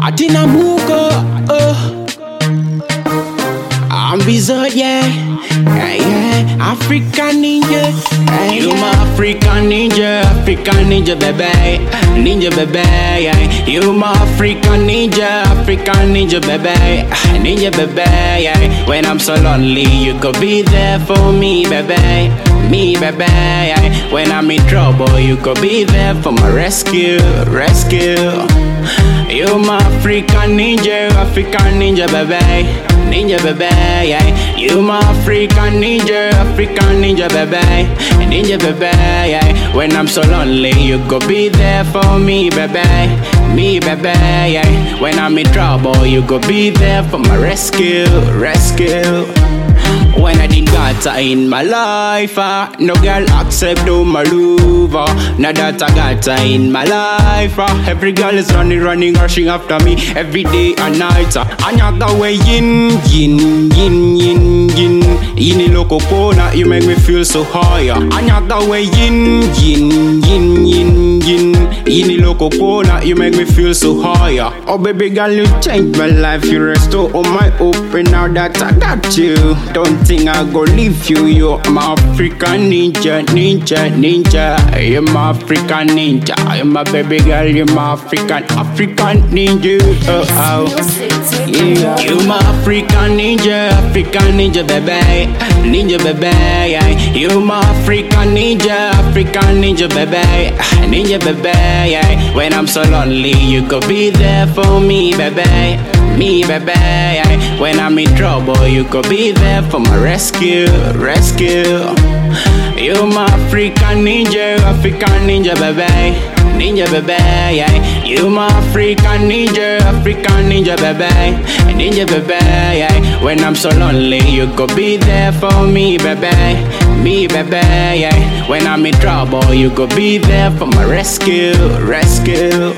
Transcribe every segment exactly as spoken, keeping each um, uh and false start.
Atina Muko, oh. I'm Bizard, yeah. Yeah, yeah. African ninja. Yeah, you my African ninja, African ninja, baby. Ninja, baby, yeah. You my African ninja, African ninja, baby. Ninja, baby, yeah. When I'm so lonely, you could be there for me, baby. Me, baby, yeah. When I'm in trouble, you could be there for my rescue, rescue. You my African ninja, African ninja, baby. Ninja, baby, yeah. You my African ninja, African ninja, baby. Ninja, baby, yeah. When I'm so lonely, you could be there for me, baby. Me, baby, yeah. When I'm in trouble, you could be there for my rescue, rescue. When I didn't got her in my life, uh, no girl accept no my love. Uh, now that I got her in my life, uh, every girl is running, running, rushing after me every day and night. Uh, Another way yin, yin, yin, yin, yin. In loco corner, you make me feel so high. Uh, Another way yin, yin, yin, yin, yin. In loco corner, you make me feel so high. Uh, Oh baby girl, you changed my life. You restore all my hope, and now that I got you, don't think I go leave you. You're my African ninja, ninja, ninja. You're my African ninja. You're my baby girl. You're my African, African ninja. Oh, oh. Yeah. You're my African ninja, African ninja, baby. Ninja, baby. Yeah. You're my African ninja, African ninja, baby. Ninja, baby. Yeah. When I'm so lonely, you could be there for me, baby. Me, baby, yeah. When I'm in trouble, you could be there for my rescue, rescue. You my African ninja, African ninja, baby. Ninja, baby, yeah. You my African ninja, African ninja, baby. Ninja, baby, yeah. When I'm so lonely, you could be there for me, baby. Me, baby, yeah. When I'm in trouble, you could be there for my rescue, rescue.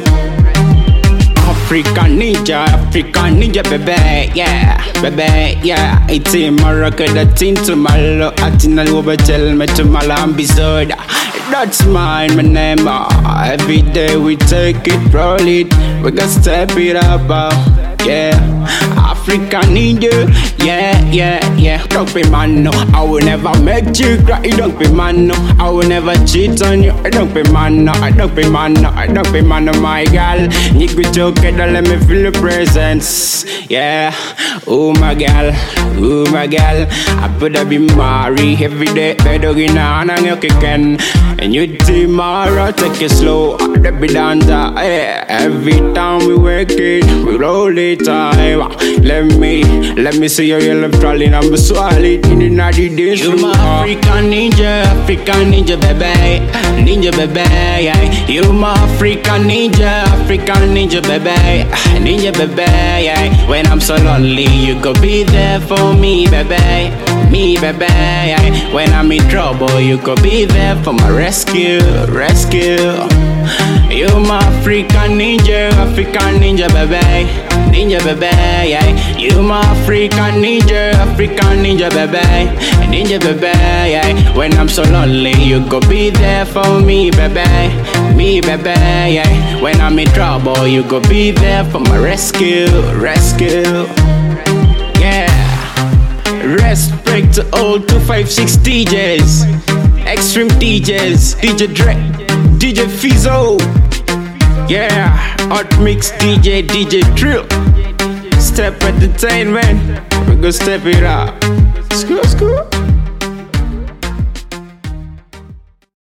African ninja, African ninja, baby, yeah, baby, yeah. It's in Morocco, that's into my love. Atina over tell me to my ambisod. That's mine, my name. Uh, every day we take it, roll it, we gon' step it up, uh, yeah. African ninja, yeah, yeah, yeah. Don't be man, no. I will never make you cry. Don't be man, no. I will never cheat on you. Don't be man, no. I don't be man, no. I don't be man, no, my girl. Nigga together, let me feel the presence, yeah. Oh my girl, oh my girl. I better be married every day. Better in on and you can. And you tomorrow take it slow. I be down there, yeah. Every time we work it, we roll it time. Let me, let me see your yellow trolling. I'm solid in the naughty days. You my African ninja, African ninja, baby. Ninja, baby, yeah. You my African ninja, African ninja, baby. Ninja, baby, yeah. When I'm so lonely, you could be there for me, baby. Me, baby, yeah. When I'm in trouble, you could be there for my rescue, rescue. You my African ninja, African ninja, baby. Ninja, baby, yeah. You my African ninja, African ninja, baby. Ninja, baby, yeah. When I'm so lonely, you could be there for me, baby. Me, baby, yeah. When I'm in trouble, you could be there for my rescue, rescue. Yeah. Respect to all two five six D Js, Extreme D Js, D J Dre, D J Fizzo. Yeah, Hot Mix D J, D J Trill. Step Entertainment, we go step it up. School, school.